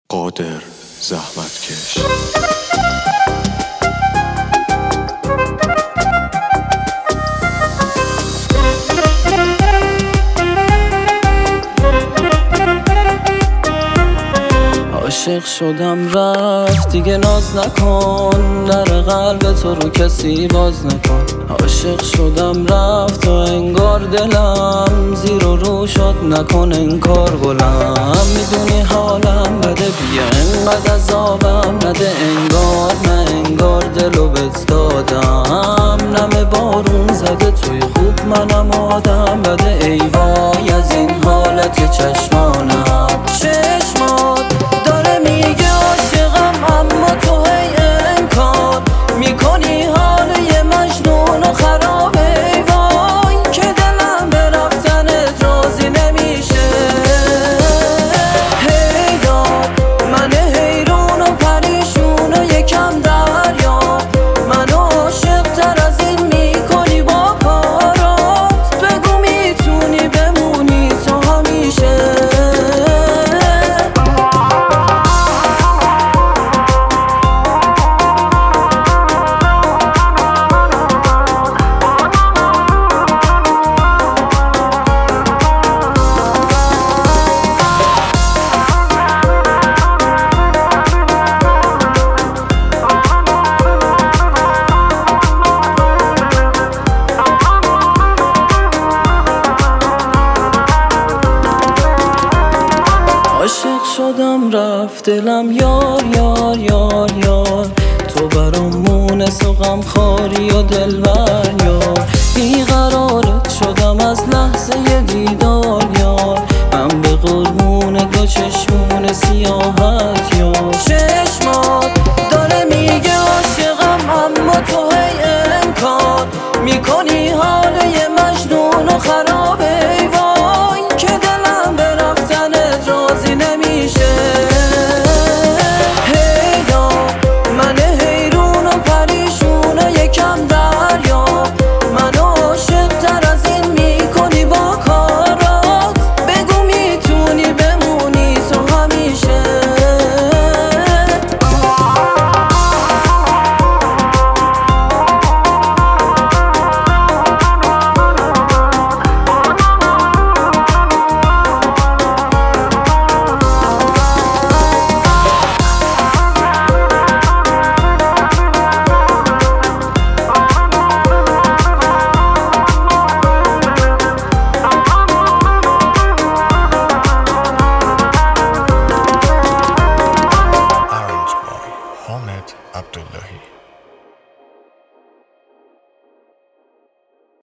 قادر زحمتکش. عاشق شدم رفت دیگه ناز نکن، در قلب تو رو کسی باز نکن. عاشق شدم رفت و انگار دلم زیر و رو شد، نکن انکار گلم. میدونی حالم بده، بیا انقدر عذابم نده. انگار نه انگار دلو بهت دادم، نم بارون زده توی خوب منم آدم بده. ای وای از این حالت چشمانم، چشمات داره میگه عاشقم، اما تو هی انکار میکنی. حال یه مجنون و خرابه. ای وای که دلم به رفتنت راضی نمیشه. هی داد من حیرون و پریشون و یکم دریا، منو عاشق تر از این میکنی با کارات. بگو میتونی بمونی تو همیشه. عاشق شدم رفت دلم یار یار یار یار، تو برام مونس و غم خاری و دلبر یار. بیقرارت شدم از لحظه دیدار یار، من به قربون دو چشمون سیاحت یار. چشمات داره میگه عاشقم، اما تو هی انکار میکنی. حال یه مجنون و خرابه. ای وای که دلم به رفتنت راضی نمیشه. هی داد من حیرون و پریشون و یکم دریا، منو عاشق تر از این میکنی با کارات. بگو میتونی بمونی تو همیشه. حامد عبداللهی.